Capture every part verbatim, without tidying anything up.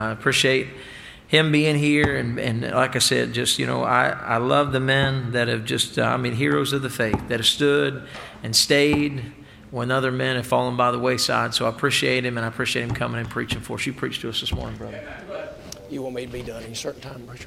I appreciate him being here, and, and like I said, just, you know, I, I love the men that have just, uh, I mean, heroes of the faith that have stood and stayed when other men have fallen by the wayside. So I appreciate him, and I appreciate him coming and preaching for us. You preached to us this morning, brother. You want me to be done in a certain time, preacher?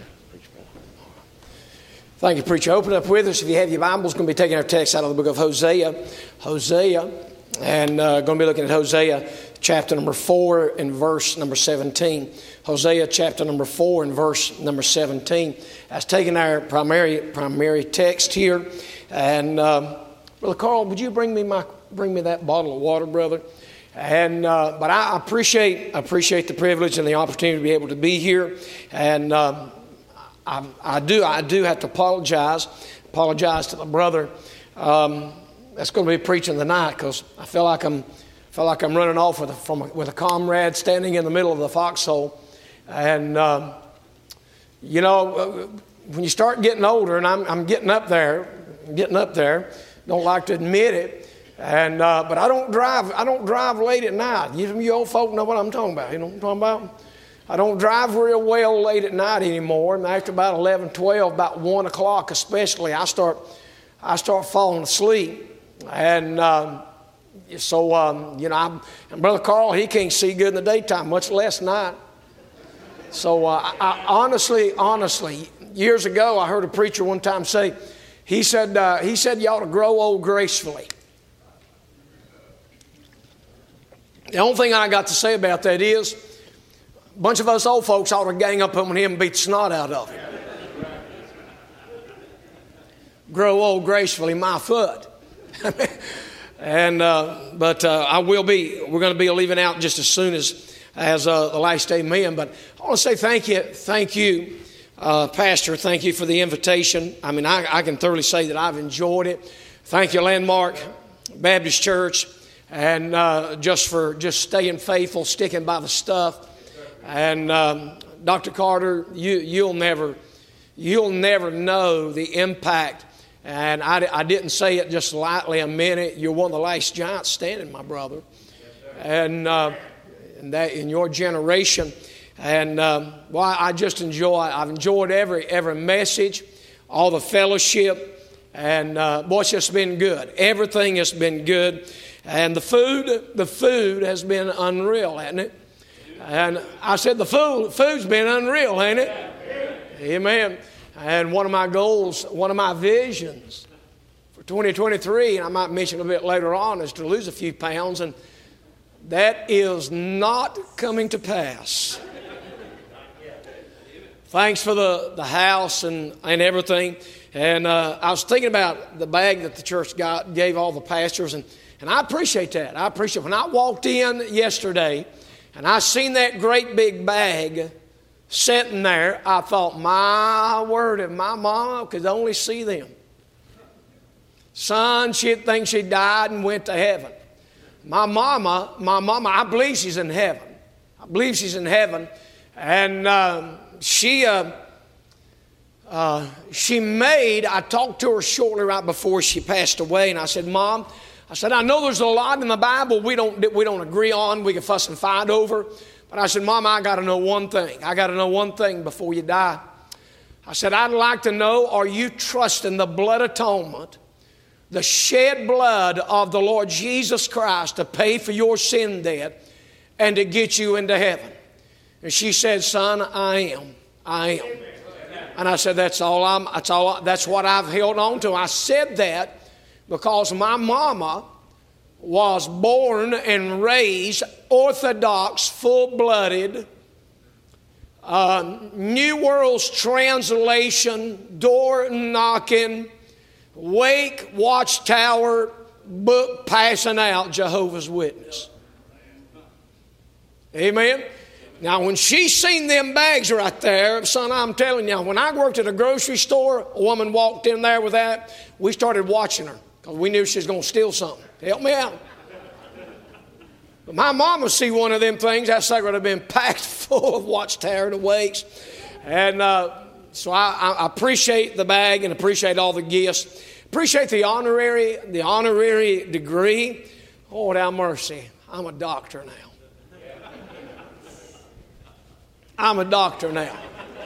Thank you, preacher. Open up with us. If you have your Bibles, going to be taking our text out of the book of Hosea. Hosea, and uh, going to be looking at Hosea chapter number four and verse number seventeen. Hosea chapter number four and verse number seventeen. That's taking our primary primary text here. And um, Brother Carl, would you bring me my bring me that bottle of water, brother? And uh, but I appreciate I appreciate the privilege and the opportunity to be able to be here. And um, I, I do I do have to apologize apologize to the brother um, that's going to be preaching tonight, because I feel like I'm feel like I'm running off with a, from a, with a comrade standing in the middle of the foxhole. And um, you know, when you start getting older, and I'm, I'm getting up there, getting up there, don't like to admit it. And uh, but I don't drive. I don't drive late at night. You, you old folk know what I'm talking about. You know what I'm talking about? I don't drive real well late at night anymore. And after about eleven, twelve, about one o'clock especially, I start I start falling asleep. And um, so um, you know, I'm, and Brother Carl, he can't see good in the daytime, much less night. So uh, I, I honestly, honestly, years ago, I heard a preacher one time say, he said, uh, he said, you ought to grow old gracefully. The only thing I got to say about that is, a bunch of us old folks ought to gang up on him and beat the snot out of him. Grow old gracefully, my foot. and uh, but uh, I will be. We're going to be leaving out just as soon as as uh, the last amen. But I want to say thank you, thank you, uh, Pastor. Thank you for the invitation. I mean, I, I can thoroughly say that I've enjoyed it. Thank you, Landmark Baptist Church, and uh, just for just staying faithful, sticking by the stuff. And um, Doctor Carter, you you'll never you'll never know the impact. And I, I didn't say it just lightly a minute. You're one of the last giants standing, my brother. And, uh, and that in your generation. And um, well, I just enjoy, I've enjoyed every every message, all the fellowship. And uh, boy, it's just been good. Everything has been good. And the food, the food has been unreal, hasn't it? And I said the food, food's been unreal, ain't it? Amen. And one of my goals, one of my visions for twenty twenty-three, and I might mention a bit later on, is to lose a few pounds, and that is not coming to pass. Thanks for the, the house and, and everything. And uh, I was thinking about the bag that the church got, gave all the pastors, and, and I appreciate that. I appreciate it. When I walked in yesterday and I seen that great big bag sitting there, I thought, my word, if my mama could only see them. Son, she'd think she died and went to heaven. My mama, my mama, I believe she's in heaven. I believe she's in heaven. And um, she, uh, uh, she made, I talked to her shortly right before she passed away, and I said, Mom, I said, I know there's a lot in the Bible we don't, we don't agree on, we can fuss and fight over. But I said, Mama, I got to know one thing. I got to know one thing before you die. I said, I'd like to know, are you trusting the blood atonement, the shed blood of the Lord Jesus Christ to pay for your sin debt and to get you into heaven? And she said, Son, I am. I am. And I said, that's all I'm, that's all, that's what I've held on to. I said that because my mama was born and raised Orthodox, full-blooded, uh, New World's Translation, door knocking, Wake Watchtower, book passing out Jehovah's Witness. Amen? Now, when she seen them bags right there, son, I'm telling you, when I worked at a grocery store, a woman walked in there with that, we started watching her because we knew she was going to steal something. Help me out. But my mom would see one of them things, that sucker would have been packed full of Watchtower and Wakes. And uh, so I, I appreciate the bag and appreciate all the gifts. Appreciate the honorary, the honorary degree. Oh, thou mercy, I'm a doctor now. I'm a doctor now.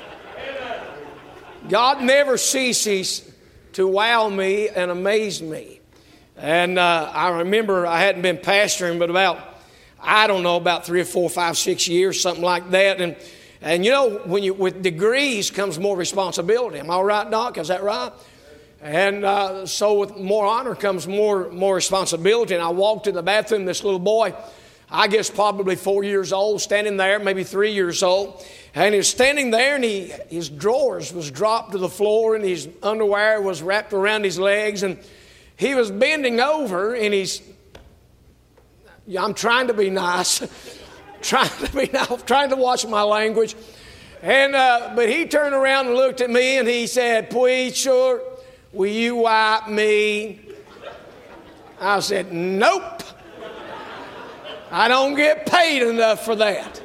God never ceases to wow me and amaze me. And uh, I remember I hadn't been pastoring but about, I don't know, about three or four, five, six years, something like that. And and you know, when you with degrees comes more responsibility. Am I right, Doc? Is that right? And uh, so with more honor comes more more responsibility. And I walked in the bathroom, this little boy, I guess probably four years old, standing there, maybe three years old. And he was standing there, and he, his drawers was dropped to the floor, and his underwear was wrapped around his legs. And he was bending over, and he's, I'm trying to be nice, trying to be nice, trying to watch my language. And uh, but he turned around and looked at me, and he said, "Preacher, will you wipe me?" I said, "Nope. I don't get paid enough for that.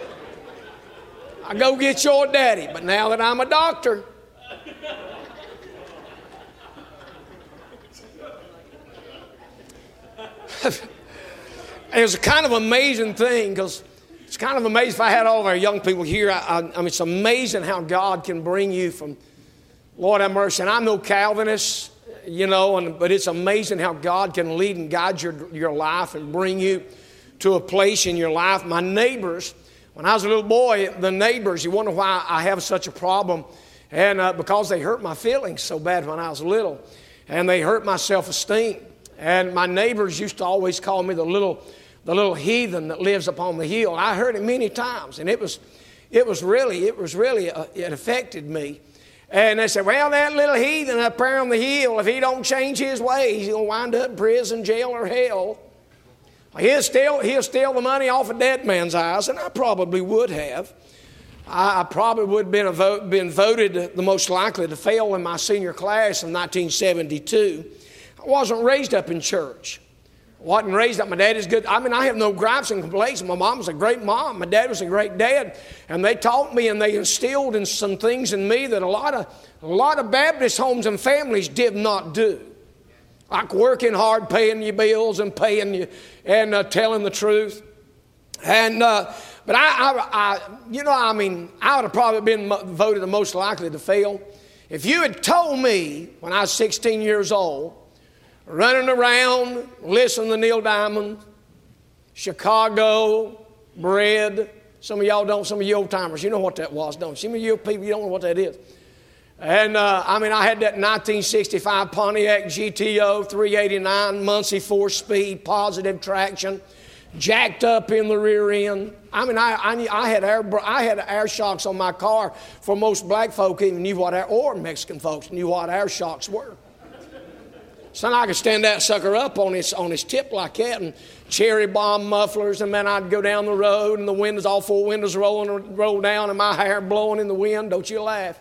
I go get your daddy." But now that I'm a doctor, it was a kind of amazing thing, because it's kind of amazing. If I had all of our young people here, I, I, I mean, it's amazing how God can bring you from, Lord have mercy. And I'm no Calvinist, you know, and, but it's amazing how God can lead and guide your, your life and bring you to a place in your life. My neighbors, when I was a little boy, the neighbors, you wonder why I have such a problem. And uh, because they hurt my feelings so bad when I was little. And they hurt my self-esteem. And my neighbors used to always call me the little the little heathen that lives upon the hill. I heard it many times. And it was it was really, it was really, uh, it affected me. And they said, "Well, that little heathen up there on the hill, if he don't change his ways, he'll wind up in prison, jail, or hell. He'll steal, he'll steal the money off a dead man's eyes." And I probably would have. I, I probably would have been, a vote, been voted the most likely to fail in my senior class in nineteen seventy-two. I wasn't raised up in church. I wasn't raised up. My dad is good. I mean, I have no gripes and complaints. My mom was a great mom. My dad was a great dad. And they taught me and they instilled in some things in me that a lot of, a lot of Baptist homes and families did not do. Like working hard, paying your bills and paying you and uh, telling the truth. And uh, but I, I, I, you know, I mean, I would have probably been voted the most likely to fail. If you had told me when I was sixteen years old, running around, listening to Neil Diamond, Chicago, bread. Some of y'all don't. Some of you old timers, you know what that was, don't you? Some of you people, you don't know what that is. And, uh, I mean, I had that nineteen sixty-five Pontiac G T O three eighty-nine, Muncie four-speed, positive traction, jacked up in the rear end. I mean, I I, I had air I had air shocks on my car for most black folk even knew what air, or Mexican folks knew what air shocks were. So I could stand that sucker up on his on his tip like that, and cherry bomb mufflers, and then I'd go down the road, and the windows, all four windows rolling roll down, and my hair blowing in the wind. Don't you laugh.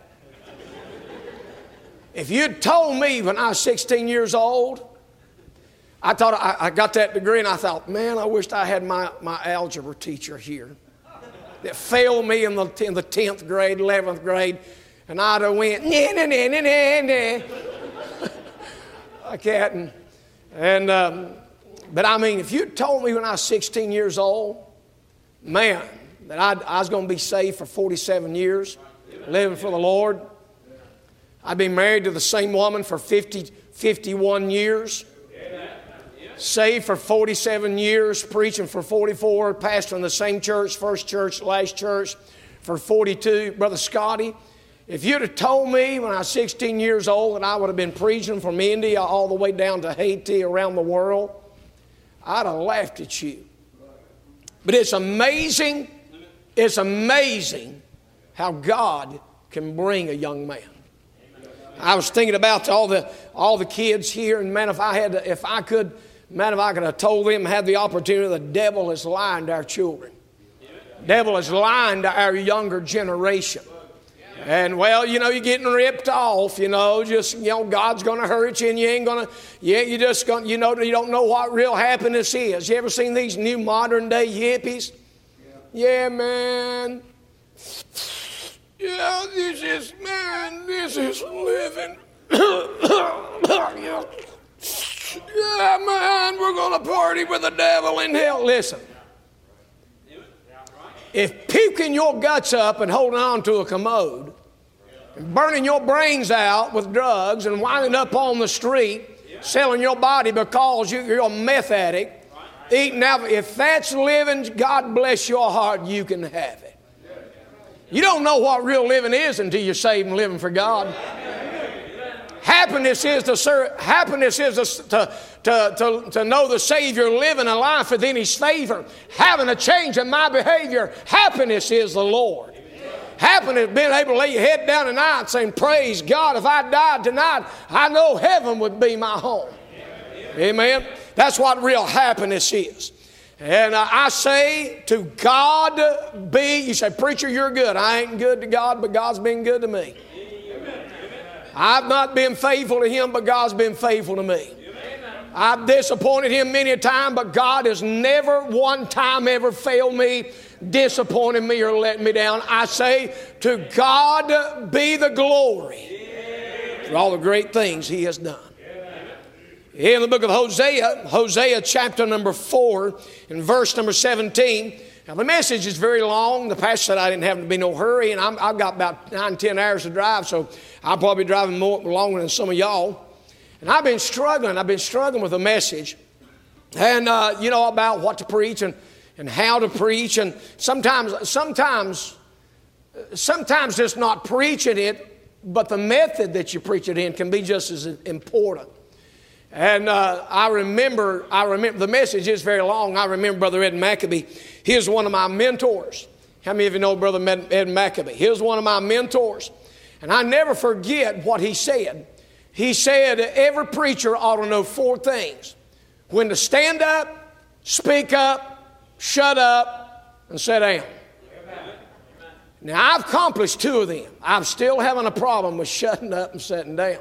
If you'd told me when I was sixteen years old, I thought I, I got that degree, and I thought, man, I wished I had my, my algebra teacher here that failed me in the in the tenth grade, eleventh grade, and I'd have went nah nah nah nah nah nah like that. And, and um, but I mean, if you'd told me when I was sixteen years old, man, that I'd, I was going to be saved for forty-seven years, living for the Lord. I've been married to the same woman for fifty, fifty-one years. Saved for forty-seven years, preaching for forty-four, pastoring the same church, first church, last church for forty-two. Brother Scotty, if you'd have told me when I was sixteen years old that I would have been preaching from India all the way down to Haiti, around the world, I'd have laughed at you. But it's amazing, it's amazing how God can bring a young man. I was thinking about all the all the kids here, and man, if I had, to, if I could, man, if I could have told them, had the opportunity, the devil is lying to our children. The devil is lying to our younger generation. And well, you know, you're getting ripped off. You know, just you know, God's going to hurt you, and you ain't going to. Yeah, you just going. You know, you don't know what real happiness is. You ever seen these new modern day hippies? Yeah, man. Yeah, this is, man, this is living. Yeah, man, we're going to party with the devil in hell. Listen, if people puking your guts up and holding on to a commode, and burning your brains out with drugs and winding up on the street, selling your body because you're a meth addict, eating out. If that's living, God bless your heart, you can have it. You don't know what real living is until you're saved and living for God. Happiness is to serve, happiness is to, to, to, to know the Savior, living a life within His favor, having a change in my behavior. Happiness is the Lord. Happiness, being able to lay your head down tonight saying, praise God, if I died tonight, I know heaven would be my home. Amen. That's what real happiness is. And uh, I say to God be, you say, preacher, you're good. I ain't good to God, but God's been good to me. I've not been faithful to Him, but God's been faithful to me. I've disappointed Him many a time, but God has never one time ever failed me, disappointed me, or let me down. I say, to God be the glory for all the great things He has done. In the book of Hosea, Hosea chapter number four, and verse number seventeen. Now the message is very long. The pastor said I didn't have to be no hurry, and I'm, I've got about nine, ten hours to drive, so I'll probably be driving more longer than some of y'all. And I've been struggling. I've been struggling with the message, and uh, you know, about what to preach and and how to preach. And sometimes, sometimes, sometimes just not preaching it, but the method that you preach it in can be just as important. And uh, I remember, I remember, the message is very long. I remember Brother Ed Maccabee. He was one of my mentors. How many of you know Brother Ed Maccabee? He was one of my mentors. And I never forget what he said. He said every preacher ought to know four things: when to stand up, speak up, shut up, and sit down. Now, I've accomplished two of them. I'm still having a problem with shutting up and sitting down.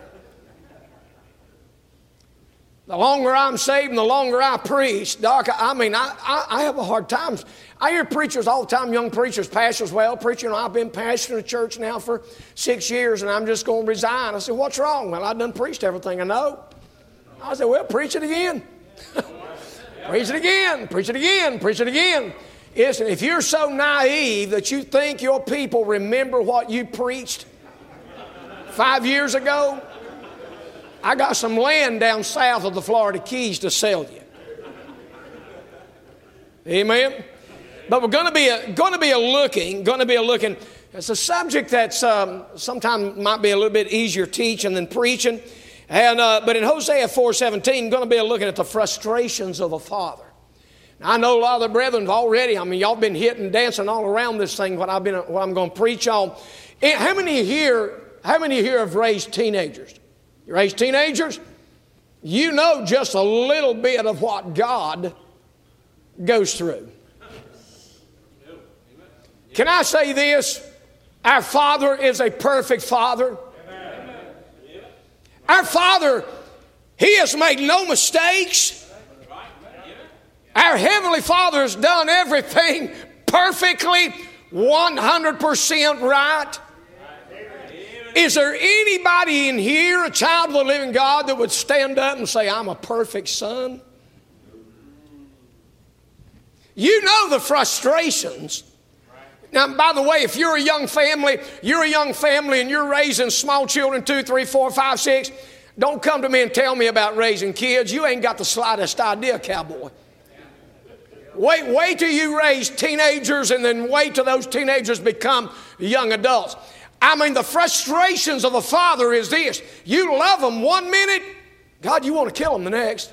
The longer I'm saved and the longer I preach, Doc, I mean, I, I, I have a hard time. I hear preachers all the time, young preachers, pastors, well, preacher, you know, I've been pastoring a church now for six years and I'm just going to resign. I said, what's wrong? Well, I've done preached everything I know. I said, well, preach it again. Preach it again, preach it again, preach it again. Listen, if you're so naive that you think your people remember what you preached five years ago, I got some land down south of the Florida Keys to sell you. Amen. But we're going to be a, going to be a looking, going to be a looking. It's a subject that's um, sometimes might be a little bit easier teaching than preaching. And uh, but in Hosea four seventeen, going to be a looking at the frustrations of a father. Now, I know a lot of the brethren already. I mean, y'all been hitting, dancing all around this thing. What I've been, what I'm going to preach on. And how many here? How many here have raised teenagers? You raise teenagers, you know just a little bit of what God goes through. Can I say this? Our Father is a perfect Father. Our Father, He has made no mistakes. Our Heavenly Father has done everything perfectly, one hundred percent right. Is there anybody in here, a child of the living God, that would stand up and say, I'm a perfect son? You know the frustrations. Now, by the way, if you're a young family, you're a young family and you're raising small children, two, three, four, five, six, don't come to me and tell me about raising kids. You ain't got the slightest idea, cowboy. Wait, wait till you raise teenagers and then wait till those teenagers become young adults. I mean, the frustrations of a father is this. You love them one minute, God, you want to kill them the next.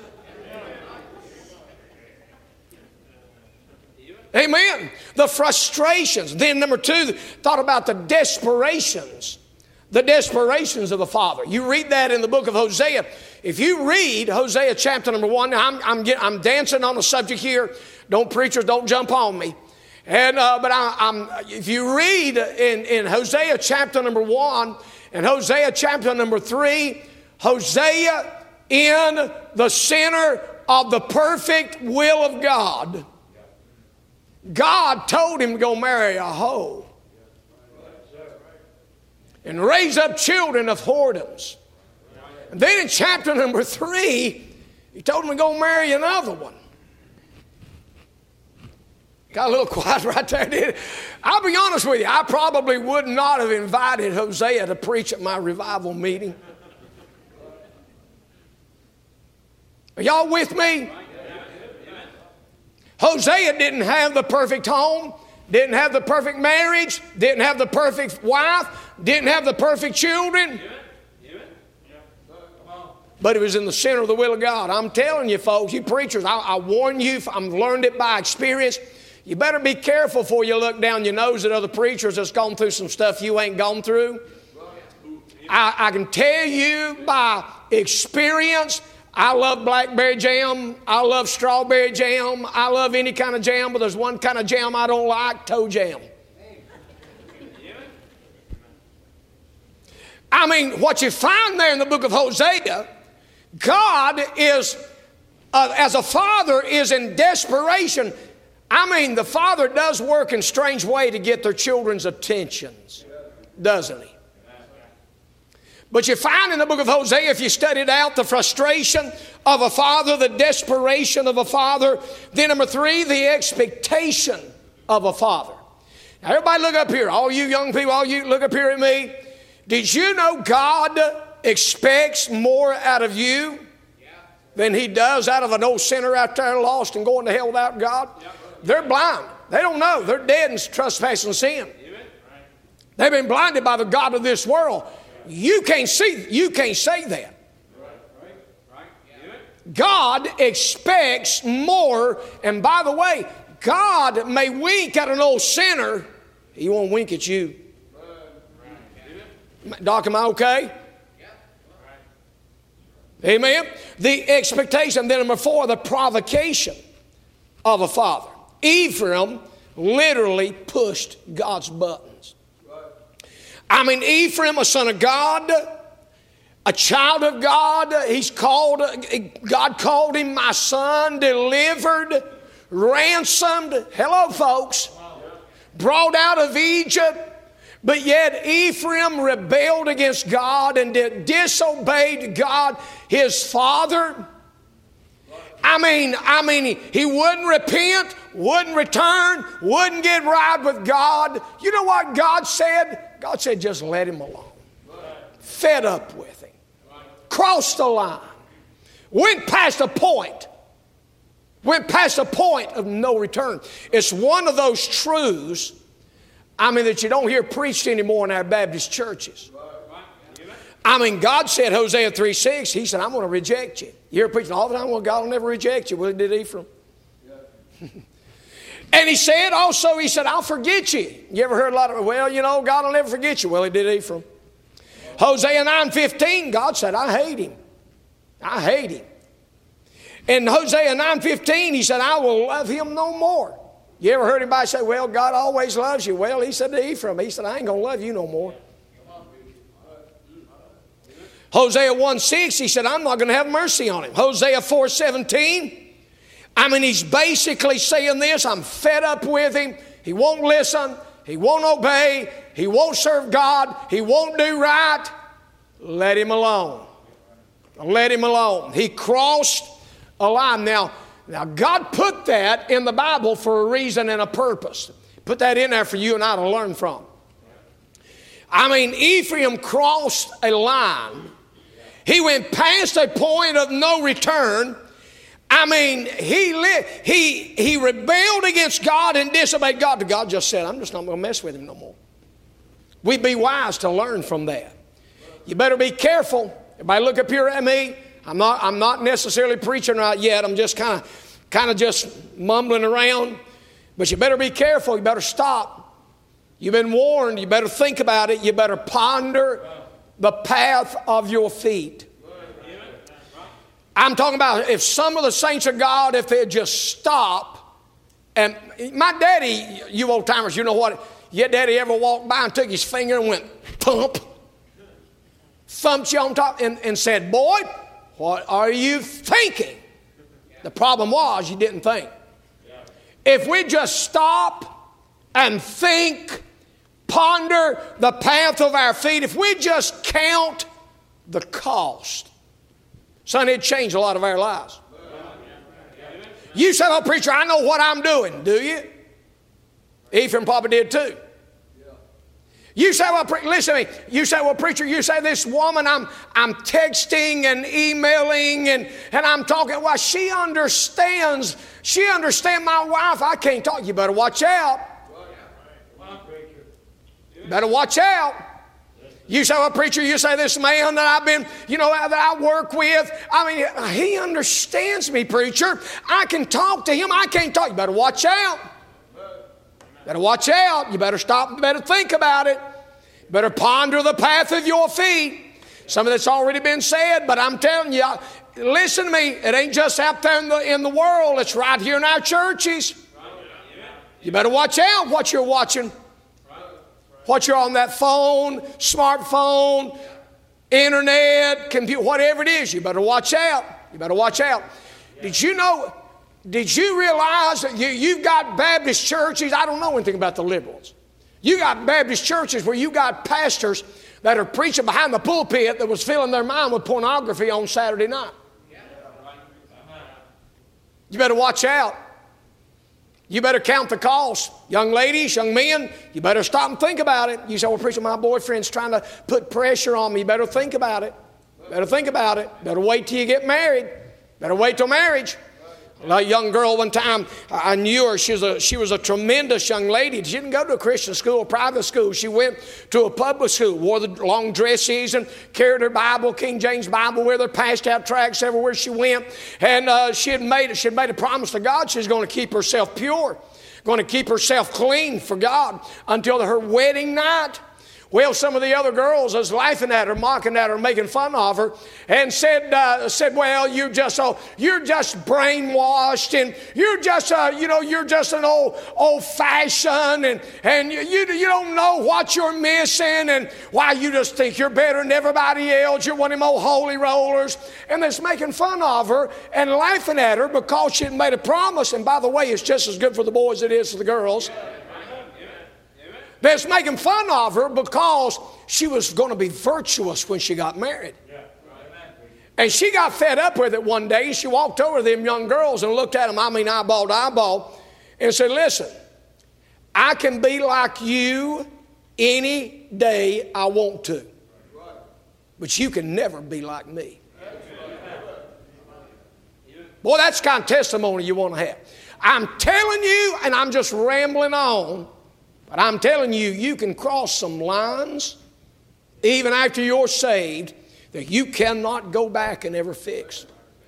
Amen. The frustrations. Then number two, thought about the desperations. The desperations of the father. You read that in the book of Hosea. If you read Hosea chapter number one, now I'm, I'm, getting, I'm dancing on the subject here. Don't preachers, don't jump on me. And uh, but I, I'm, if you read in, in Hosea chapter number one and Hosea chapter number three, Hosea in the center of the perfect will of God, God told him to go marry a hoe and raise up children of whoredoms. And then in chapter number three, He told him to go marry another one. Got a little quiet right there, did it? I'll be honest with you, I probably would not have invited Hosea to preach at my revival meeting. Are y'all with me? Hosea didn't have the perfect home, didn't have the perfect marriage, didn't have the perfect wife, didn't have the perfect children. But it was in the center of the will of God. I'm telling you, folks, you preachers, I, I warn you, I've learned it by experience. You better be careful before you look down your nose at other preachers that's gone through some stuff you ain't gone through. I, I can tell you by experience, I love blackberry jam. I love strawberry jam. I love any kind of jam, but there's one kind of jam I don't like, toe jam. I mean, what you find there in the book of Hosea, God is, uh, as a father, is in desperation. I mean, the father does work in a strange way to get their children's attentions, doesn't he? But you find in the book of Hosea, if you studied out the frustration of a father, the desperation of a father. Then number three, the expectation of a father. Now everybody look up here. All you young people, all you look up here at me. Did you know God expects more out of you than he does out of an old sinner out there lost and going to hell without God? They're blind. They don't know. They're dead in trespass and sin. They've been blinded by the god of this world. You can't see, you can't say that. God expects more. And by the way, God may wink at an old sinner. He won't wink at you. Doc, am I okay? Amen. The expectation. Then number four, the provocation of a father. Ephraim literally pushed God's buttons. I mean, Ephraim, a son of God, a child of God. He's called, God called him my son, delivered, ransomed. Hello, folks. Brought out of Egypt. But yet Ephraim rebelled against God and did, disobeyed God, his father. I mean, I mean, he wouldn't repent, wouldn't return, wouldn't get right with God. You know what God said? God said, just let him alone. Fed up with him. Crossed the line. Went past a point. Went past a point of no return. It's one of those truths, I mean, that you don't hear preached anymore in our Baptist churches. I mean, God said, Hosea three six, he said, I'm going to reject you. You hear preaching all the time, well, God will never reject you. Well, he did Ephraim. And he said also, he said, I'll forget you. You ever heard a lot of, well, you know, God will never forget you. Well, he did Ephraim. Hosea nine fifteen, God said, I hate him. I hate him. In Hosea nine fifteen, he said, I will love him no more. You ever heard anybody say, well, God always loves you? Well, he said to Ephraim, he said, I ain't going to love you no more. Hosea one six, he said, I'm not going to have mercy on him. Hosea four seventeen, I mean, he's basically saying this, I'm fed up with him. He won't listen. He won't obey. He won't serve God. He won't do right. Let him alone. Let him alone. He crossed a line. Now, now, God put that in the Bible for a reason and a purpose. Put that in there for you and I to learn from. I mean, Ephraim crossed a line. He went past a point of no return. I mean, he li- he he rebelled against God and disobeyed God. God just said, I'm just not going to mess with him no more. We'd be wise to learn from that. You better be careful. Everybody look up here at me. I'm not I'm not necessarily preaching right yet. I'm just kind of kind of just mumbling around. But you better be careful. You better stop. You've been warned. You better think about it. You better ponder the path of your feet. I'm talking about if some of the saints of God, if they'd just stop. And my daddy, you old timers, you know what? Your daddy ever walked by and took his finger and went thump, thumped you on top and, and said, boy, what are you thinking? The problem was you didn't think. If we just stop and think, ponder the path of our feet, if we just count the cost, son, it'd change a lot of our lives. You say, oh, preacher, I know what I'm doing. Do you? Ephraim probably did too. You say, well, pre- listen to me. You say, well, preacher, you say this woman, I'm, I'm texting and emailing and, and I'm talking. Well, she understands. She understands my wife. I can't talk. You better watch out. You better watch out. You say, well, preacher, you say this man that I've been, you know, that I work with. I mean, he understands me, preacher. I can talk to him. I can't talk. You better watch out. Better watch out. You better stop and better think about it. You better ponder the path of your feet. Some of that's already been said, but I'm telling you, listen to me. It ain't just out there in the, in the world. It's right here in our churches. You better watch out what you're watching. What you're on that phone, smartphone, internet, computer, whatever it is. You better watch out. You better watch out. Did you know... Did you realize that you, you've got Baptist churches? I don't know anything about the liberals. You got Baptist churches where you got pastors that are preaching behind the pulpit that was filling their mind with pornography on Saturday night. You better watch out. You better count the cost. Young ladies, young men, you better stop and think about it. You say, well, preacher, my boyfriend's trying to put pressure on me. You better think about it. Better think about it. Better wait till you get married. Better wait till marriage. A young girl one time, I knew her. She was, a, she was a tremendous young lady. She didn't go to a Christian school, a private school. She went to a public school, wore the long dresses and carried her Bible, King James Bible, with her, passed out tracts everywhere she went. And uh, she had made she had made a promise to God. She was going to keep herself pure, going to keep herself clean for God until her wedding night. Well, some of the other girls was laughing at her, mocking at her, making fun of her, and said, uh, "said Well, you just oh, you're just brainwashed, and you're just uh, you know you're just an old old fashioned, and and you, you you don't know what you're missing, and why you just think you're better than everybody else. You're one of them old holy rollers," and they're making fun of her and laughing at her because she had made a promise. And by the way, it's just as good for the boys as it is for the girls. They're making fun of her because she was going to be virtuous when she got married. And she got fed up with it one day. She walked over to them young girls and looked at them, I mean eyeball to eyeball, and said, "Listen, I can be like you any day I want to. But you can never be like me." Boy, that's the kind of testimony you want to have. I'm telling you, and I'm just rambling on, but I'm telling you, you can cross some lines, even after you're saved, that you cannot go back and ever fix.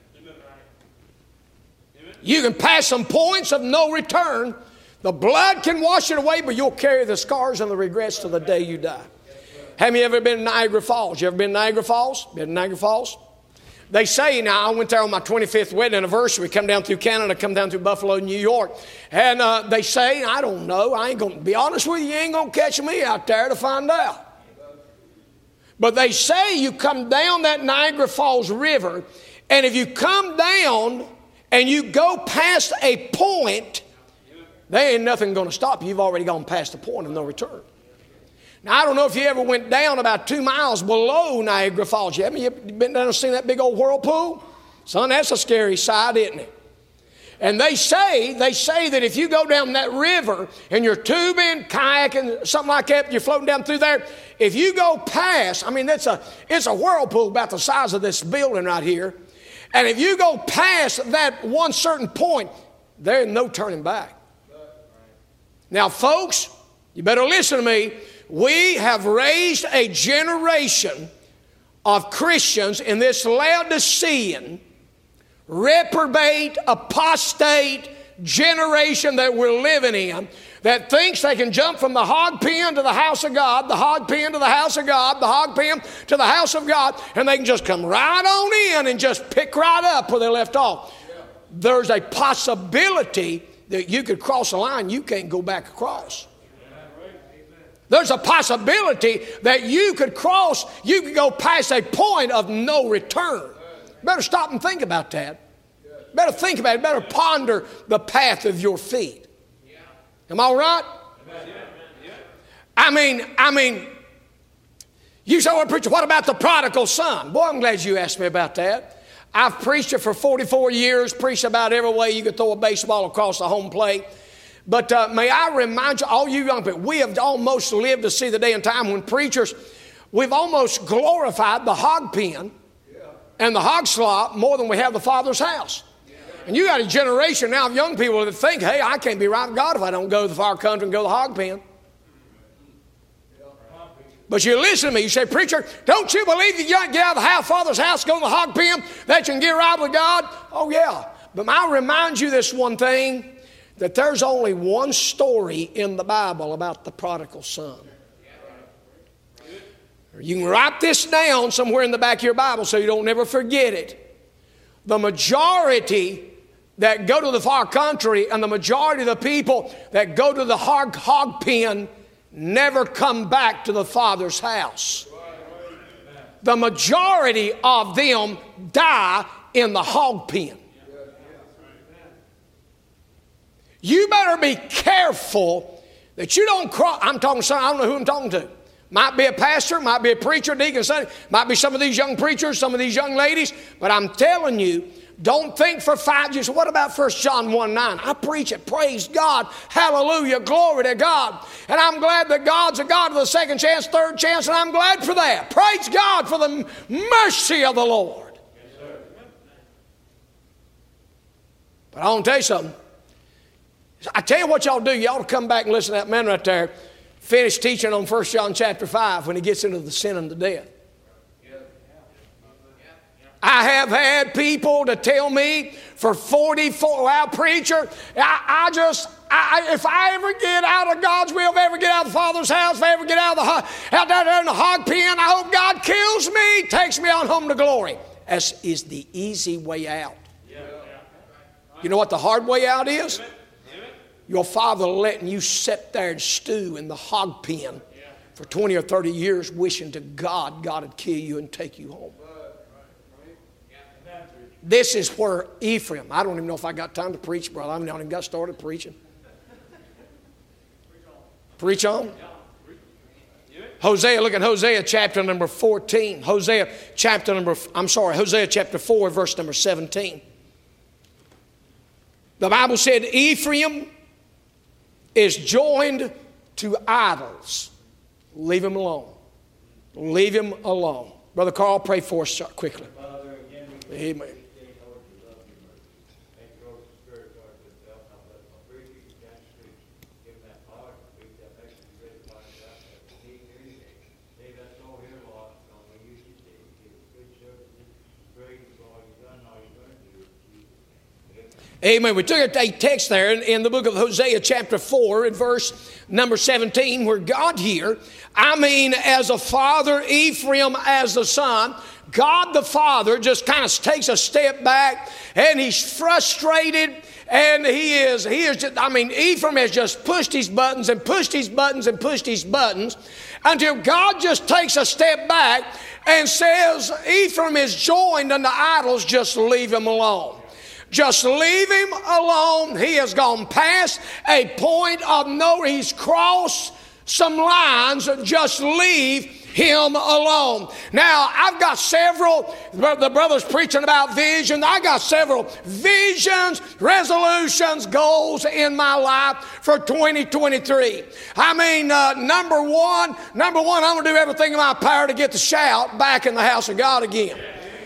You can pass some points of no return. The blood can wash it away, but you'll carry the scars and the regrets to the day you die. Have you ever been to Niagara Falls? You ever been to Niagara Falls? Been to Niagara Falls? They say, now I went there on my twenty-fifth wedding anniversary, come down through Canada, come down through Buffalo, New York. And uh, they say, I don't know, I ain't going to be honest with you, you ain't going to catch me out there to find out. But they say you come down that Niagara Falls River, and if you come down and you go past a point, there ain't nothing going to stop you. You've already gone past the point of no return. Now, I don't know if you ever went down about two miles below Niagara Falls. You haven't been down and seen that big old whirlpool? Son, that's a scary sight, isn't it? And they say, they say that if you go down that river and you're tubing, kayaking, something like that, you're floating down through there, if you go past, I mean, that's a, it's a whirlpool about the size of this building right here. And if you go past that one certain point, there's no turning back. Now, folks, you better listen to me. We have raised a generation of Christians in this Laodicean, reprobate, apostate generation that we're living in that thinks they can jump from the hog pen to the house of God, the hog pen to the house of God, the hog pen to the house of God, and they can just come right on in and just pick right up where they left off. There's a possibility that you could cross a line you can't go back across. There's a possibility that you could cross, you could go past a point of no return. Better stop and think about that. Better think about it. Better ponder the path of your feet. Am I all right? I mean, I mean, you say, well, preacher, what about the prodigal son? Boy, I'm glad you asked me about that. I've preached it for forty-four years, preached about every way you could throw a baseball across the home plate. But uh, may I remind you, all you young people, we have almost lived to see the day and time when preachers, we've almost glorified the hog pen and the hog slop more than we have the Father's house. And you got a generation now of young people that think, hey, I can't be right with God if I don't go to the far country and go to the hog pen. But you listen to me, you say, preacher, don't you believe that you got to get out of the house, Father's house, go to the hog pen, that you can get right with God? Oh, yeah. But I remind you this one thing, that there's only one story in the Bible about the prodigal son. You can write this down somewhere in the back of your Bible so you don't never forget it. The majority that go to the far country and the majority of the people that go to the hog, hog pen never come back to the Father's house. The majority of them die in the hog pen. You better be careful that you don't cross. I'm talking to someone, I don't know who I'm talking to. Might be a pastor, might be a preacher, deacon, Sunday, might be some of these young preachers, some of these young ladies. But I'm telling you, don't think for five years. What about First John one nine? I preach it. Praise God. Hallelujah. Glory to God. And I'm glad that God's a God of the second chance, third chance, and I'm glad for that. Praise God for the mercy of the Lord. Yes, sir. But I want to tell you something. I tell you what y'all do. You ought to come back and listen to that man right there. Finish teaching on First John chapter five when he gets into the sin and the death. I have had people to tell me for forty-four, well, preacher, I, I just, I, if I ever get out of God's will, if I ever get out of the Father's house, if I ever get out of the out there in the hog pen, I hope God kills me, takes me on home to glory. That is the easy way out. You know what the hard way out is? Your father letting you sit there and stew in the hog pen for twenty or thirty years wishing to God God would kill you and take you home. This is where Ephraim, I don't even know if I got time to preach, brother. I haven't even got started preaching. Preach on. Hosea, look at Hosea chapter number fourteen. Hosea chapter number, I'm sorry, Hosea chapter four, verse number seventeen. The Bible said Ephraim is joined to idols. Leave him alone. Leave him alone. Brother Carl, pray for us quickly. Amen. Amen. We took a text there in, in the book of Hosea chapter four and verse number seventeen where God here, I mean as a father, Ephraim as a son, God the Father just kind of takes a step back and he's frustrated and he is, he is just, I mean, Ephraim has just pushed his buttons and pushed his buttons and pushed his buttons until God just takes a step back and says, Ephraim is joined unto idols, just leave him alone. Just leave him alone. He has gone past a point of no, he's crossed some lines. Just leave him alone. Now, I've got several, the brother's preaching about vision. I got several visions, resolutions, goals in my life for twenty twenty-three. I mean, uh, number one, number one, I'm going to do everything in my power to get the shout back in the house of God again.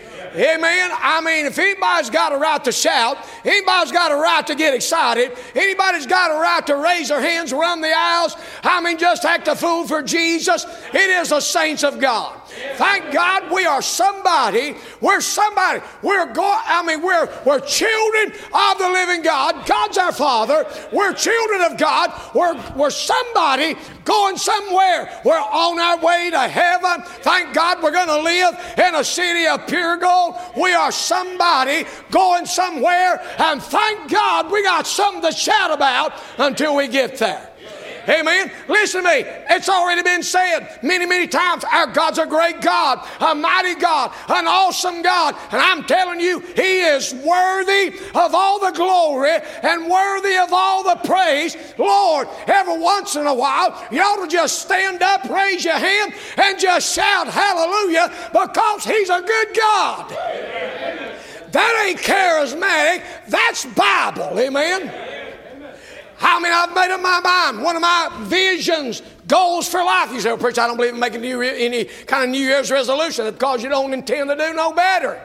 Amen. I mean, if anybody's got a right to shout, anybody's got a right to get excited, anybody's got a right to raise their hands, run the aisles, I mean, just act a fool for Jesus, it is the saints of God. Thank God we are somebody, we're somebody, we're God, I mean, we're, we're children of the living God. God's our Father. We're children of God. We're, we're somebody going somewhere. We're on our way to heaven. Thank God we're going to live in a city of pure gold. We are somebody going somewhere, and thank God we got something to shout about until we get there. Amen. Listen to me. It's already been said many, many times. Our God's a great God, a mighty God, an awesome God. And I'm telling you, He is worthy of all the glory and worthy of all the praise. Lord, every once in a while, you ought to just stand up, raise your hand, and just shout hallelujah because He's a good God. Amen. That ain't charismatic. That's Bible. Amen. How many I've made up my mind? One of my visions, goals for life. You say, well, preacher, I don't believe in making new, any kind of New Year's resolution because you don't intend to do no better.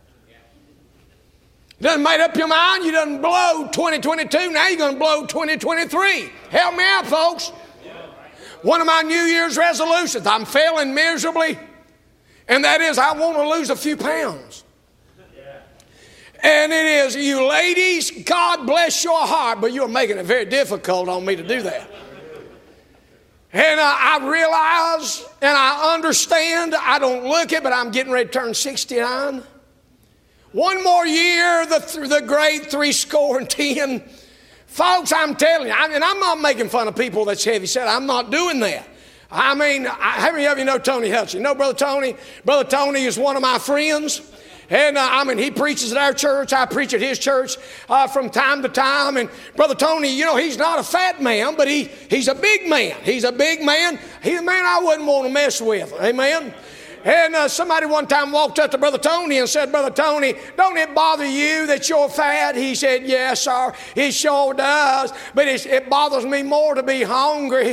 You done made up your mind. You done blow twenty twenty-two. Now you're going to blow twenty twenty-three. Help me out, folks. One of my New Year's resolutions, I'm failing miserably, and that is I want to lose a few pounds. And it is, you ladies, God bless your heart, but you're making it very difficult on me to do that. And uh, I realize and I understand, I don't look it, but I'm getting ready to turn sixty-nine. One more year, the, the great three score and ten. Folks, I'm telling you, I, and I'm not making fun of people that's heavy set. I'm not doing that. I mean, I, how many of you know Tony Hutchins? You know Brother Tony? Brother Tony is one of my friends. And uh, I mean, he preaches at our church. I preach at his church uh, from time to time. And Brother Tony, you know, he's not a fat man, but he, he's a big man. He's a big man. He's a man I wouldn't want to mess with. Amen? And uh, somebody one time walked up to Brother Tony and said, Brother Tony, don't it bother you that you're fat? He said, yes, sir, it sure does. But it's, it bothers me more to be hungry.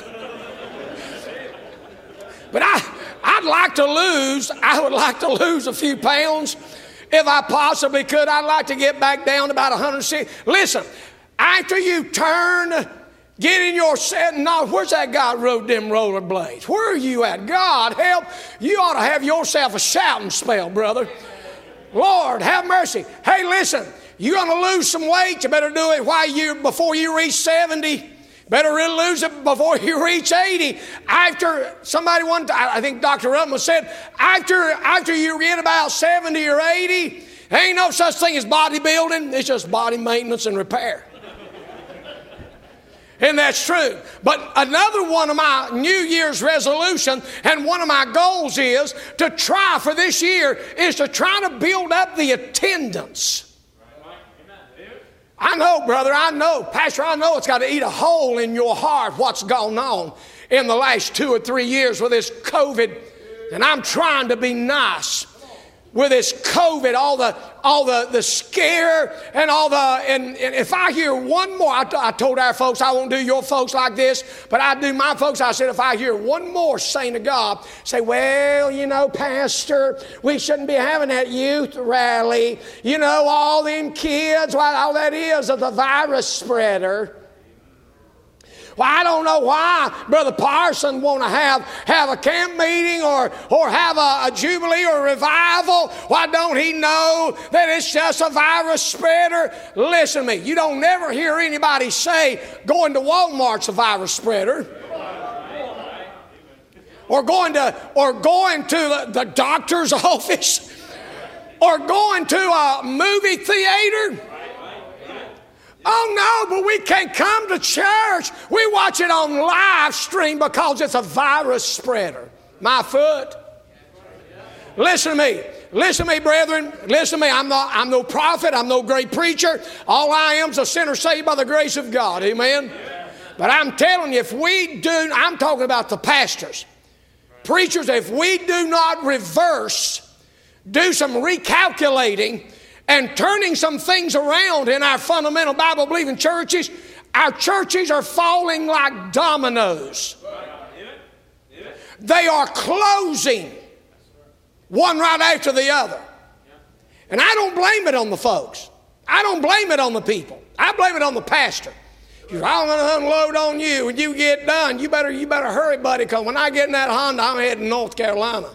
But I, I'd like to lose, I would like to lose a few pounds. If I possibly could, I'd like to get back down to about one hundred six. Listen, after you turn, get in your set. No, where's that guy who rode them rollerblades? Where are you at? God help. You ought to have yourself a shouting spell, brother. Lord, have mercy. Hey, listen, you're going to lose some weight. You better do it while you, before you reach seventy. Better really lose it before you reach eighty. After somebody one time, I think Doctor Ruttman said, after, after you get about seventy or eighty, there ain't no such thing as bodybuilding. It's just body maintenance and repair. And that's true. But another one of my New Year's resolution and one of my goals is to try for this year is to try to build up the attendance. I know, brother, I know, Pastor, I know it's got to eat a hole in your heart what's gone on in the last two or three years with this COVID. And I'm trying to be nice with this COVID, all the all the, the scare and all the, and, and if I hear one more, I, t- I told our folks, I won't do your folks like this, but I do my folks. I said, if I hear one more saint of God say, well, you know, Pastor, we shouldn't be having that youth rally. You know, all them kids, well, all that is is the virus spreader. Well, I don't know why Brother Parson want to have, have a camp meeting or, or have a, a jubilee or a revival. Why don't he know that it's just a virus spreader? Listen to me. You don't never hear anybody say going to Walmart's a virus spreader. Or going to, or going to the, the doctor's office. Or going to a movie theater. Oh, no, but we can't come to church. We watch it on live stream because it's a virus spreader. My foot. Listen to me. Listen to me, brethren. Listen to me. I'm not, I'm no prophet. I'm no great preacher. All I am is a sinner saved by the grace of God. Amen? But I'm telling you, if we do, I'm talking about the pastors. Preachers, if we do not reverse, do some recalculating, and turning some things around in our fundamental Bible-believing churches, our churches are falling like dominoes. They are closing one right after the other. And I don't blame it on the folks. I don't blame it on the people. I blame it on the pastor. If I'm going to unload on you when you get done, you better, you better hurry, buddy, because when I get in that Honda, I'm heading to North Carolina.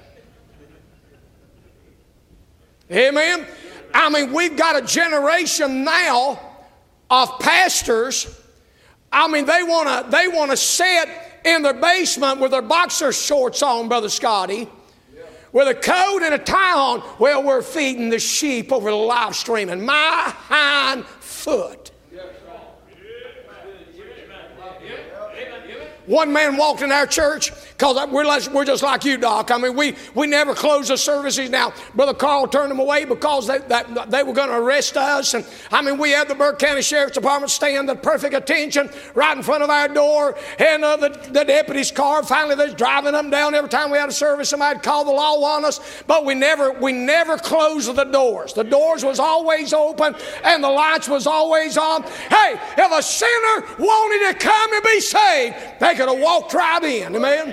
Amen? I mean, we've got a generation now of pastors. I mean, they want to they want to sit in their basement with their boxer shorts on, Brother Scotty, with a coat and a tie on. Well, we're feeding the sheep over the live stream, and my hind foot. One man walked in our church, Because we're, like, we're just like you, Doc. I mean, we, we never close the services. Now, Brother Carl turned them away because they, that, they were going to arrest us. And I mean, we had the Burke County Sheriff's Department stand at perfect attention right in front of our door. And uh, the, the deputy's car, finally, they're driving them down every time we had a service. Somebody'd call the law on us. But we never, we never closed the doors. The doors was always open and the lights was always on. Hey, if a sinner wanted to come and be saved, they could have walked right in. Amen?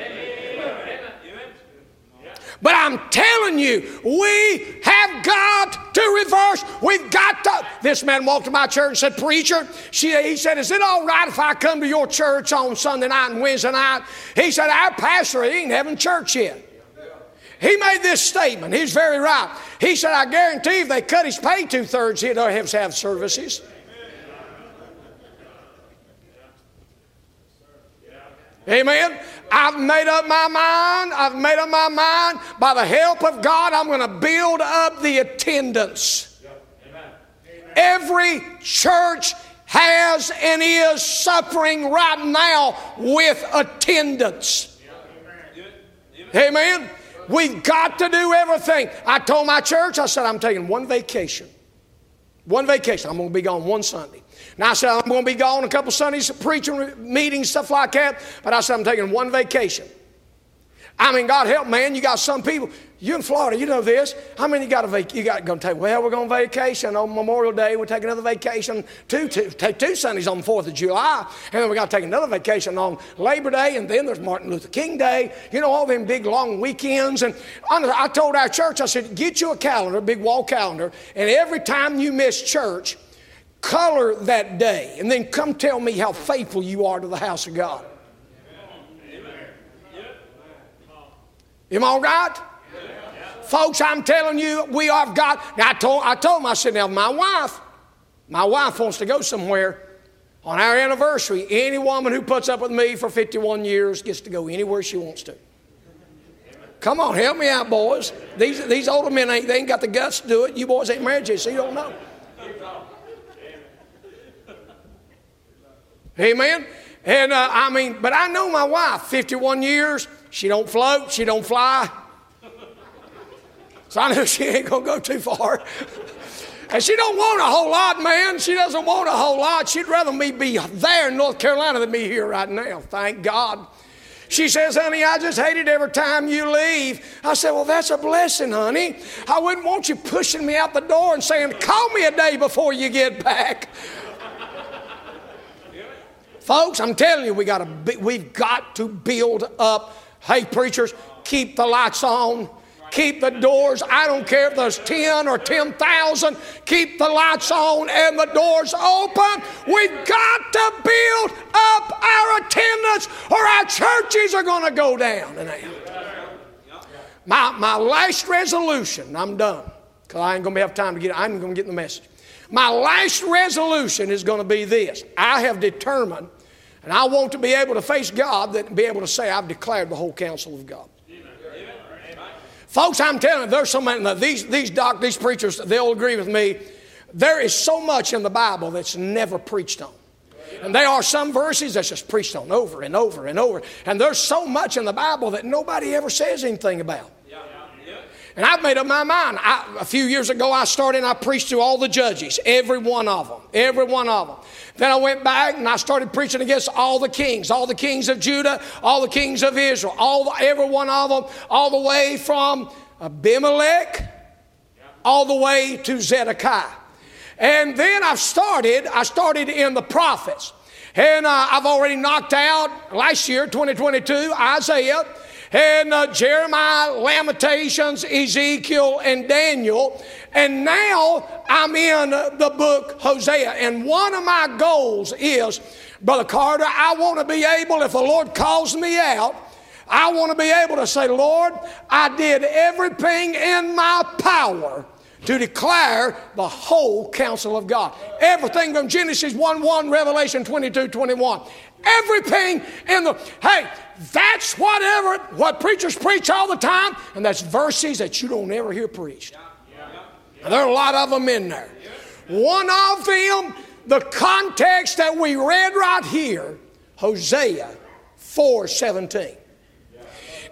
But I'm telling you, we have got to reverse. We've got to. This man walked to my church and said, preacher, she, he said, is it all right if I come to your church on Sunday night and Wednesday night? He said, our pastor, he ain't having church yet. He made this statement. He's very right. He said, I guarantee if they cut his pay two-thirds, he'd have to have services. Amen. I've made up my mind. I've made up my mind. By the help of God, I'm going to build up the attendance. Every church has and is suffering right now with attendance. Amen. We've got to do everything. I told my church, I said, I'm taking one vacation. One vacation. I'm going to be gone one Sunday. Now, I said, I'm going to be gone a couple Sundays, preaching, meetings, stuff like that. But I said, I'm taking one vacation. I mean, God help, man. You got some people, you in Florida, you know this. How many you got a vac- you got going to take? Well, we're going to vacation on Memorial Day. We'll take another vacation, two, two, take two Sundays on the fourth of July. And then we got to take another vacation on Labor Day. And then there's Martin Luther King Day. You know, all them big long weekends. And I told our church, I said, get you a calendar, a big wall calendar. And every time you miss church, color that day, and then come tell me how faithful you are to the house of God. Am I all right? Folks, I'm telling you, we have got. Now I told, I told him, I said, now my wife, my wife wants to go somewhere on our anniversary. Any woman who puts up with me for fifty-one years gets to go anywhere she wants to. Come on, help me out, boys. These these older men ain't they ain't got the guts to do it. You boys ain't married yet, so you don't know. Amen. And uh, I mean, but I know my wife, fifty-one years. She don't float. She don't fly. So I know she ain't gonna go too far. And she don't want a whole lot, man. She doesn't want a whole lot. She'd rather me be there in North Carolina than me here right now. Thank God. She says, honey, I just hate it every time you leave. I said, well, that's a blessing, honey. I wouldn't want you pushing me out the door and saying, call me a day before you get back. Folks, I'm telling you, we gotta be, we've got to build up. Hey, preachers, keep the lights on. Keep the doors. I don't care if there's ten or ten thousand. Keep the lights on and the doors open. We've got to build up our attendance or our churches are going to go down and out. My, my last resolution, I'm done because I ain't going to have time to get it. I ain't going to get the message. My last resolution is going to be this. I have determined, and I want to be able to face God, that be able to say I've declared the whole counsel of God. Folks, I'm telling you, there's so many, these, these, doc, these preachers, they'll agree with me. There is so much in the Bible that's never preached on. And there are some verses that's just preached on over and over and over. And there's so much in the Bible that nobody ever says anything about. And I've made up my mind. I, a few years ago, I started and I preached to all the judges, every one of them, every one of them. Then I went back and I started preaching against all the kings, all the kings of Judah, all the kings of Israel, all the, every one of them, all the way from Abimelech, all the way to Zedekiah. And then I've started, I started in the prophets. And uh, I've already knocked out last year, twenty twenty-two, Isaiah, and uh, Jeremiah, Lamentations, Ezekiel, and Daniel. And now I'm in the book Hosea. And one of my goals is, Brother Carter, I want to be able, if the Lord calls me out, I want to be able to say, Lord, I did everything in my power to declare the whole counsel of God. Everything from Genesis one one, Revelation twenty-two twenty-one. Everything in the, hey, that's whatever, what preachers preach all the time, and that's verses that you don't ever hear preached. And there are a lot of them in there. One of them, the context that we read right here, Hosea four seventeen.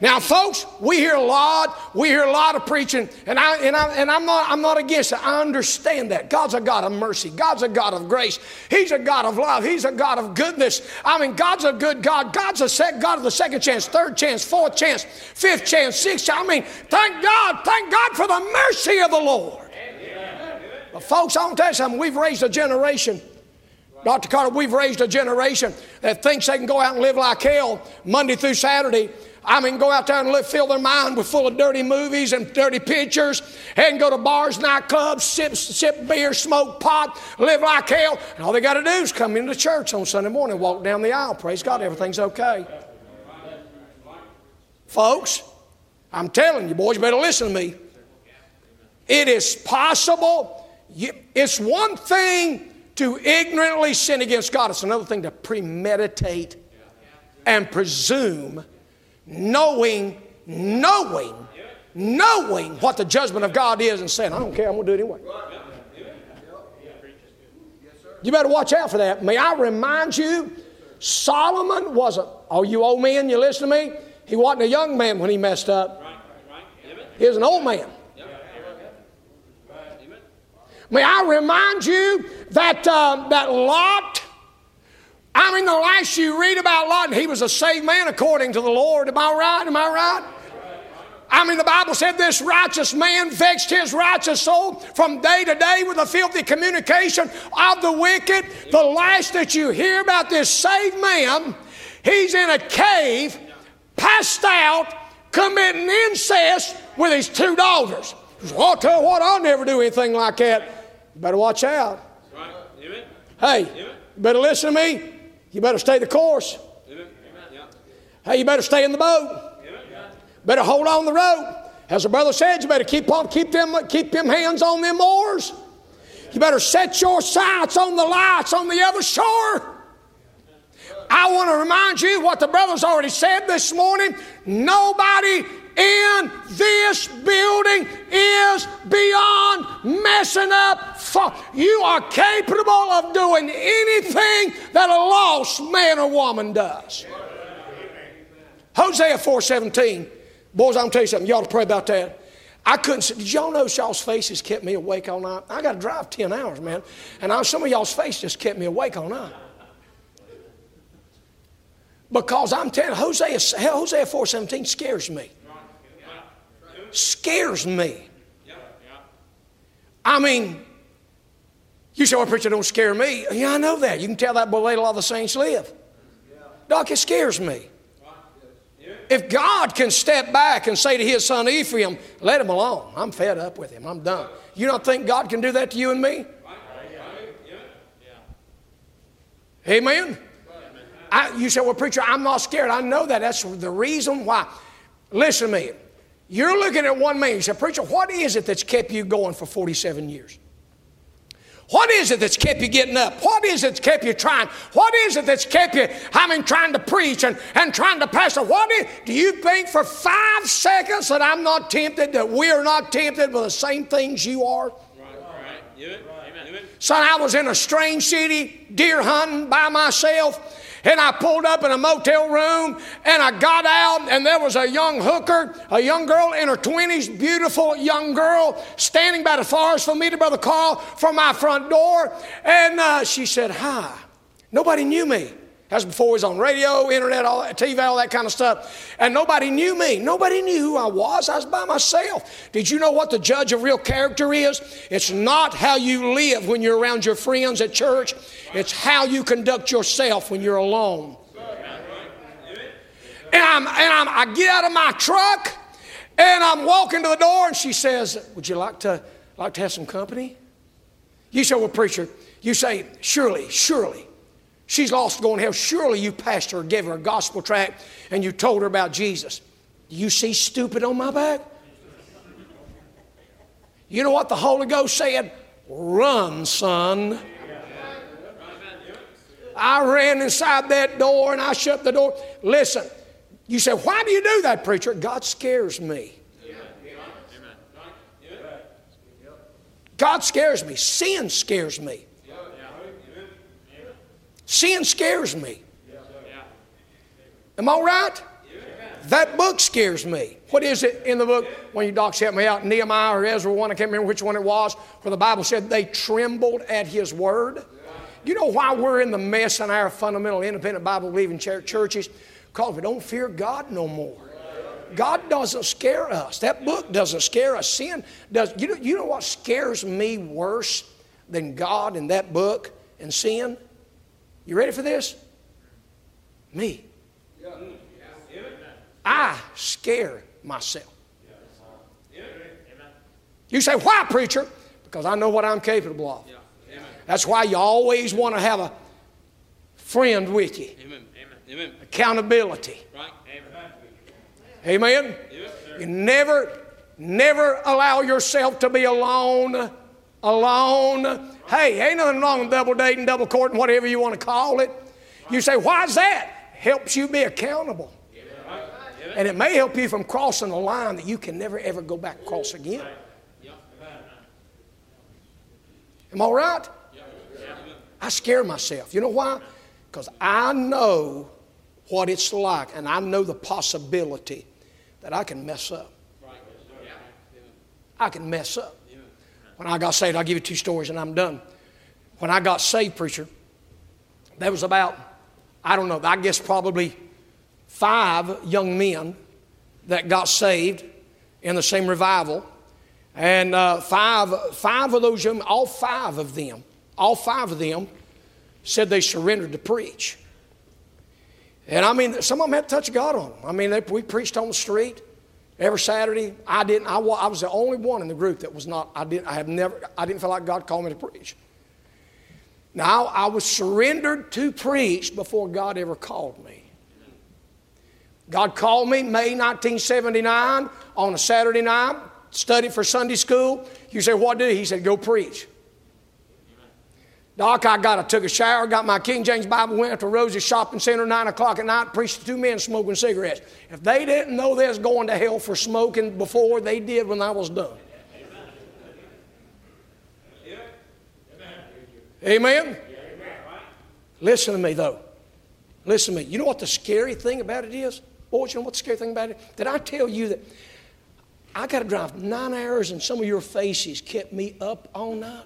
Now, folks, we hear a lot. We hear a lot of preaching, and I and I and I'm not I'm not against it. I understand that God's a God of mercy. God's a God of grace. He's a God of love. He's a God of goodness. I mean, God's a good God. God's a sec, God of the second chance, third chance, fourth chance, fifth chance, sixth chance. I mean, thank God, thank God for the mercy of the Lord. But folks, I want to tell you something. We've raised a generation. Doctor Carter, we've raised a generation that thinks they can go out and live like hell Monday through Saturday. I mean, go out there and live, fill their mind with full of dirty movies and dirty pictures, and go to bars, nightclubs, sip, sip beer, smoke pot, live like hell. And all they got to do is come into church on Sunday morning, walk down the aisle. Praise God, everything's okay. Folks, I'm telling you, boys, you better listen to me. It is possible. It's one thing to ignorantly sin against God. It's another thing to premeditate and presume, knowing, knowing, knowing what the judgment of God is and saying, I don't care, I'm going to do it anyway. You better watch out for that. May I remind you, Solomon was a, oh, you old men, you listen to me? He wasn't a young man when he messed up. He was an old man. May I remind you that, uh, that Lot, I mean, the last you read about Lot, and he was a saved man according to the Lord. Am I right? Am I right? I mean, the Bible said this righteous man vexed his righteous soul from day to day with the filthy communication of the wicked. The last that you hear about this saved man, he's in a cave, passed out, committing incest with his two daughters. Well, I'll tell you what, I'll never do anything like that. You better watch out. Hey, you better listen to me. You better stay the course. Hey, you better stay in the boat. Better hold on the rope. As the brother said, you better keep on, keep them, keep them hands on them oars. You better set your sights on the lights on the other shore. I want to remind you what the brother's already said this morning. Nobody in this building is beyond messing up. You are capable of doing anything that a lost man or woman does. Hosea four seventeen. Boys, I'm going to tell you something. You ought to pray about that. I couldn't see. Did y'all know y'all's faces kept me awake all night? I got to drive ten hours, man. And I, some of y'all's faces just kept me awake all night. Because I'm telling you, Hosea, Hosea four seventeen scares me. Scares me. I mean, you say, well, preacher, don't scare me. Yeah, I know that. You can tell that by the way a lot of the saints live. Doc, it scares me. If God can step back and say to his son Ephraim, let him alone. I'm fed up with him. I'm done. You don't think God can do that to you and me? Amen? I, you say, well, preacher, I'm not scared. I know that. That's the reason why. Listen to me. You're looking at one man. You say, preacher, what is it that's kept you going for forty-seven years? What is it that's kept you getting up? What is it that's kept you trying? What is it that's kept you, I mean, trying to preach and, and trying to pastor? What is, do you think for five seconds that I'm not tempted, that we are not tempted with the same things you are? Right, right. Do it. Amen. Son, I was in a strange city, deer hunting by myself. And I pulled up in a motel room, and I got out, and there was a young hooker, a young girl in her twenties, beautiful young girl, standing about as far as for me to Brother Carl from my front door. And uh, she said, hi. Nobody knew me. That's before it was on radio, internet, all that, T V, all that kind of stuff. And nobody knew me. Nobody knew who I was. I was by myself. Did you know what the judge of real character is? It's not how you live when you're around your friends at church. It's how you conduct yourself when you're alone. And, I'm, and I'm, I get out of my truck, and I'm walking to the door, and she says, would you like to, like to have some company? You say, well, preacher, you say, surely, surely. She's lost going to hell. Surely you passed her, gave her a gospel tract, and you told her about Jesus. Do you see stupid on my back? You know what the Holy Ghost said? Run, son. I ran inside that door, and I shut the door. Listen, you say, why do you do that, preacher? God scares me. God scares me. Sin scares me. Sin scares me. Am I right? That book scares me. What is it in the book? When you docs help me out, Nehemiah or Ezra one, I can't remember which one it was, where the Bible said they trembled at his word. You know why we're in the mess in our fundamental independent Bible-believing churches? Because we don't fear God no more. God doesn't scare us. That book doesn't scare us. Sin does. You know, you know what scares me worse than God and that book and sin? You ready for this? Me. I scare myself. You say, why, preacher? Because I know what I'm capable of. That's why you always want to have a friend with you. Amen. Accountability. Amen. You never, never allow yourself to be alone. Alone. Hey, ain't nothing wrong with double dating, double courting, whatever you want to call it. You say, why is that? Helps you be accountable. And it may help you from crossing a line that you can never, ever go back across again. Am I right? I scare myself. You know why? Because I know what it's like, and I know the possibility that I can mess up. I can mess up. When I got saved, I'll give you two stories and I'm done. When I got saved, preacher, there was about, I don't know, I guess probably five young men that got saved in the same revival. And uh, five, five of those young men, all five of them, all five of them said they surrendered to preach. And I mean, some of them had to touch God on them. I mean, they, we preached on the street every Saturday. I didn't. I, I was the only one in the group that was not. I didn't. I have never. I didn't feel like God called me to preach. Now I was surrendered to preach before God ever called me. God called me May nineteen seventy-nine on a Saturday night. Studied for Sunday school. You say, what did he? He said, go preach. Doc, I got, I took a shower, got my King James Bible, went to Rosie's Shopping Center, nine o'clock at night, preached to two men smoking cigarettes. If they didn't know they was going to hell for smoking before, they did when I was done. Amen? Amen? Listen to me, though. Listen to me. You know what the scary thing about it is? Boys, you know what the scary thing about it? Did I tell you that I got to drive nine hours and some of your faces kept me up all night?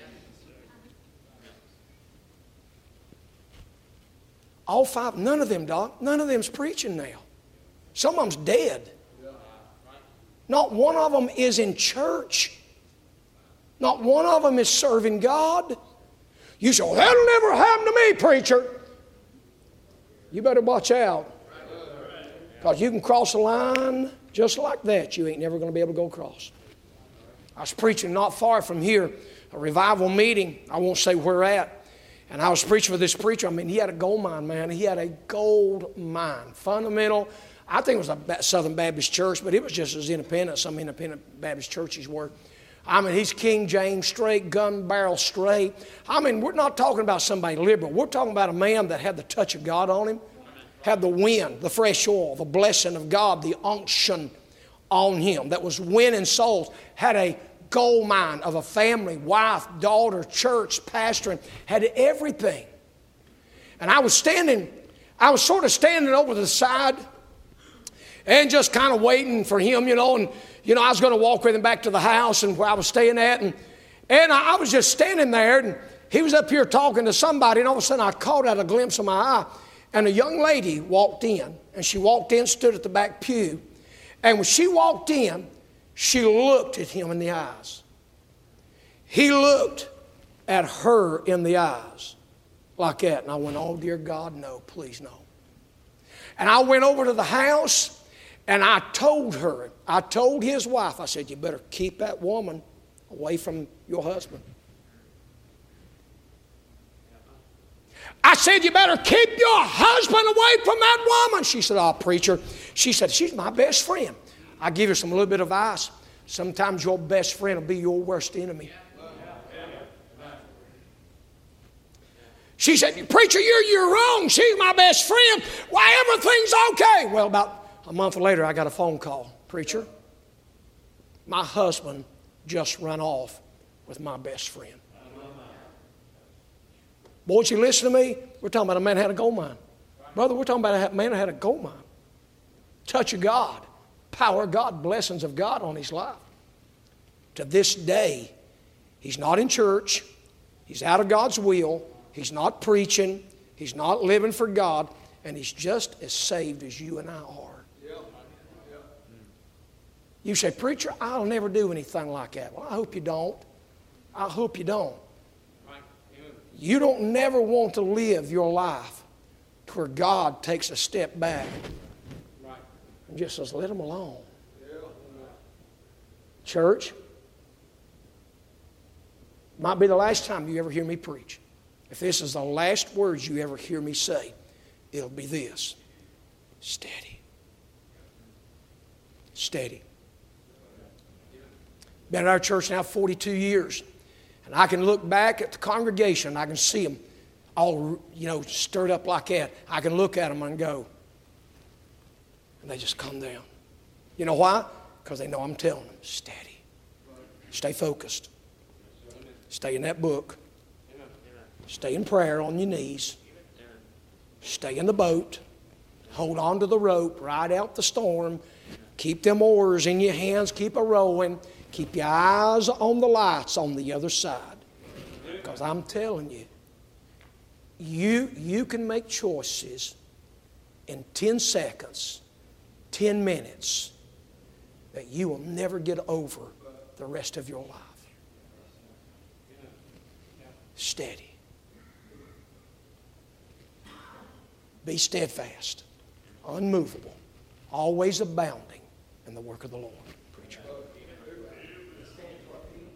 All five, none of them, Doc, none of them's preaching now. Some of them's dead. Not one of them is in church. Not one of them is serving God. You say, well, that'll never happen to me, preacher. You better watch out. Because you can cross a line just like that. You ain't never going to be able to go across. I was preaching not far from here, a revival meeting. I won't say where at. And I was preaching for this preacher. I mean, he had a gold mine, man. He had a gold mine. Fundamental. I think it was a Southern Baptist church, but it was just as independent as some independent Baptist churches were. I mean, he's King James straight, gun barrel straight. I mean, we're not talking about somebody liberal. We're talking about a man that had the touch of God on him, had the wind, the fresh oil, the blessing of God, the unction on him that was winning souls, had a gold mine of a family, wife, daughter, church, pastoring, had everything. And I was standing, I was sort of standing over the side and just kind of waiting for him, you know, and, you know, I was going to walk with him back to the house and where I was staying at, and, and I, I was just standing there, and he was up here talking to somebody, and all of a sudden I caught out a glimpse of my eye, and a young lady walked in, and she walked in, stood at the back pew, and when she walked in, she looked at him in the eyes. He looked at her in the eyes like that. And I went, oh, dear God, no, please no. And I went over to the house and I told her, I told his wife, I said, you better keep that woman away from your husband. I said, you better keep your husband away from that woman. She said, oh, preacher. She said, she's my best friend. I give her some little bit of advice. Sometimes your best friend will be your worst enemy. She said, preacher, you're, you're wrong. She's my best friend. Why, everything's okay. Well, about a month later, I got a phone call. Preacher, my husband just ran off with my best friend. Boys, you listen to me? We're talking about a man who had a gold mine. Brother, we're talking about a man who had a gold mine. touch of God, power of God, blessings of God on his life. To this day, he's not in church. He's out of God's will. He's not preaching. He's not living for God. And he's just as saved as you and I are. You say, preacher, I'll never do anything like that. Well, I hope you don't. I hope you don't. You don't never want to live your life to where God takes a step back and just says, let him alone. Church, might be the last time you ever hear me preach. If this is the last words you ever hear me say, it'll be this. Steady. Steady. Been at our church now forty-two years. And I can look back at the congregation and I can see them all, you know, stirred up like that. I can look at them and go, and they just come down. You know why? Because they know I'm telling them, steady. Stay focused. Stay in that book. Stay in prayer on your knees. Stay in the boat. Hold on to the rope. Ride out the storm. Keep them oars in your hands. Keep a rowing. Keep your eyes on the lights on the other side. Because I'm telling you, you, you can make choices in ten seconds, ten minutes, that you will never get over the rest of your life. Steady. Be steadfast, unmovable, always abounding in the work of the Lord. Preacher.